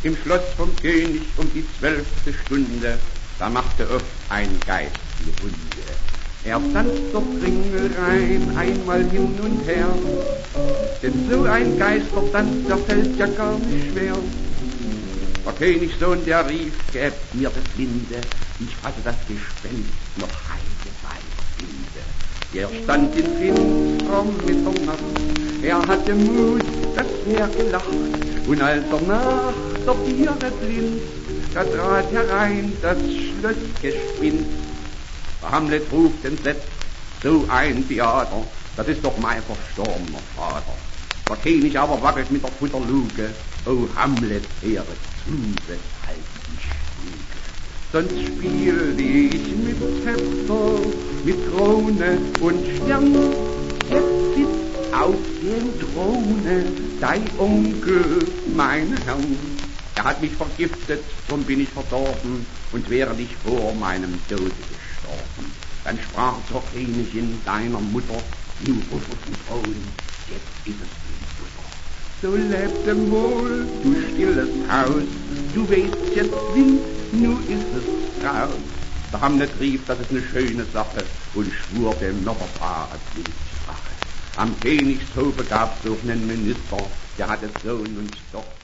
Im Schloss vom König um die 12. Stunde, da machte oft ein Geist die Runde. Er tanzt doch Ringelrein einmal hin und her, denn so ein Geistertanz, der fällt ja gar nicht schwer. Der Königssohn, der rief, gebt mir das Linde, ich fasse das Gespenst noch heile Weihbinde. Er stand in finsterer Mitternacht, er hatte Mut, das wär gelacht, und als er nach der Biere blind, da trat herein das Schlossgespinst. Der Hamlet ruft entsetzt, so ein Theater, das ist doch mein verstorbener Vater. Der König aber wackelt mit der Futterluke, o Hamlet, Ehre zu, weshalb ich schluge. Sonst spielte ich mit Zepter, mit Krone und Stern, jetzt sitzt auf dem Throne dein Onkel, mein Herrn. Er hat mich vergiftet, drum bin ich verdorben und wäre nicht vor meinem Tode gestorben. Dann sprach zur Königin deiner Mutter, du Rufus Thron, jetzt ist es die Butter. So lebte wohl, du stilles Haus, du weißt jetzt Wind, nu ist es raus. Der Hamlet rief, das ist eine schöne Sache, und schwur dem Mörderpaar Rache. Am Königshofe gab's so einen Minister, der hatte Sohn und Tochter.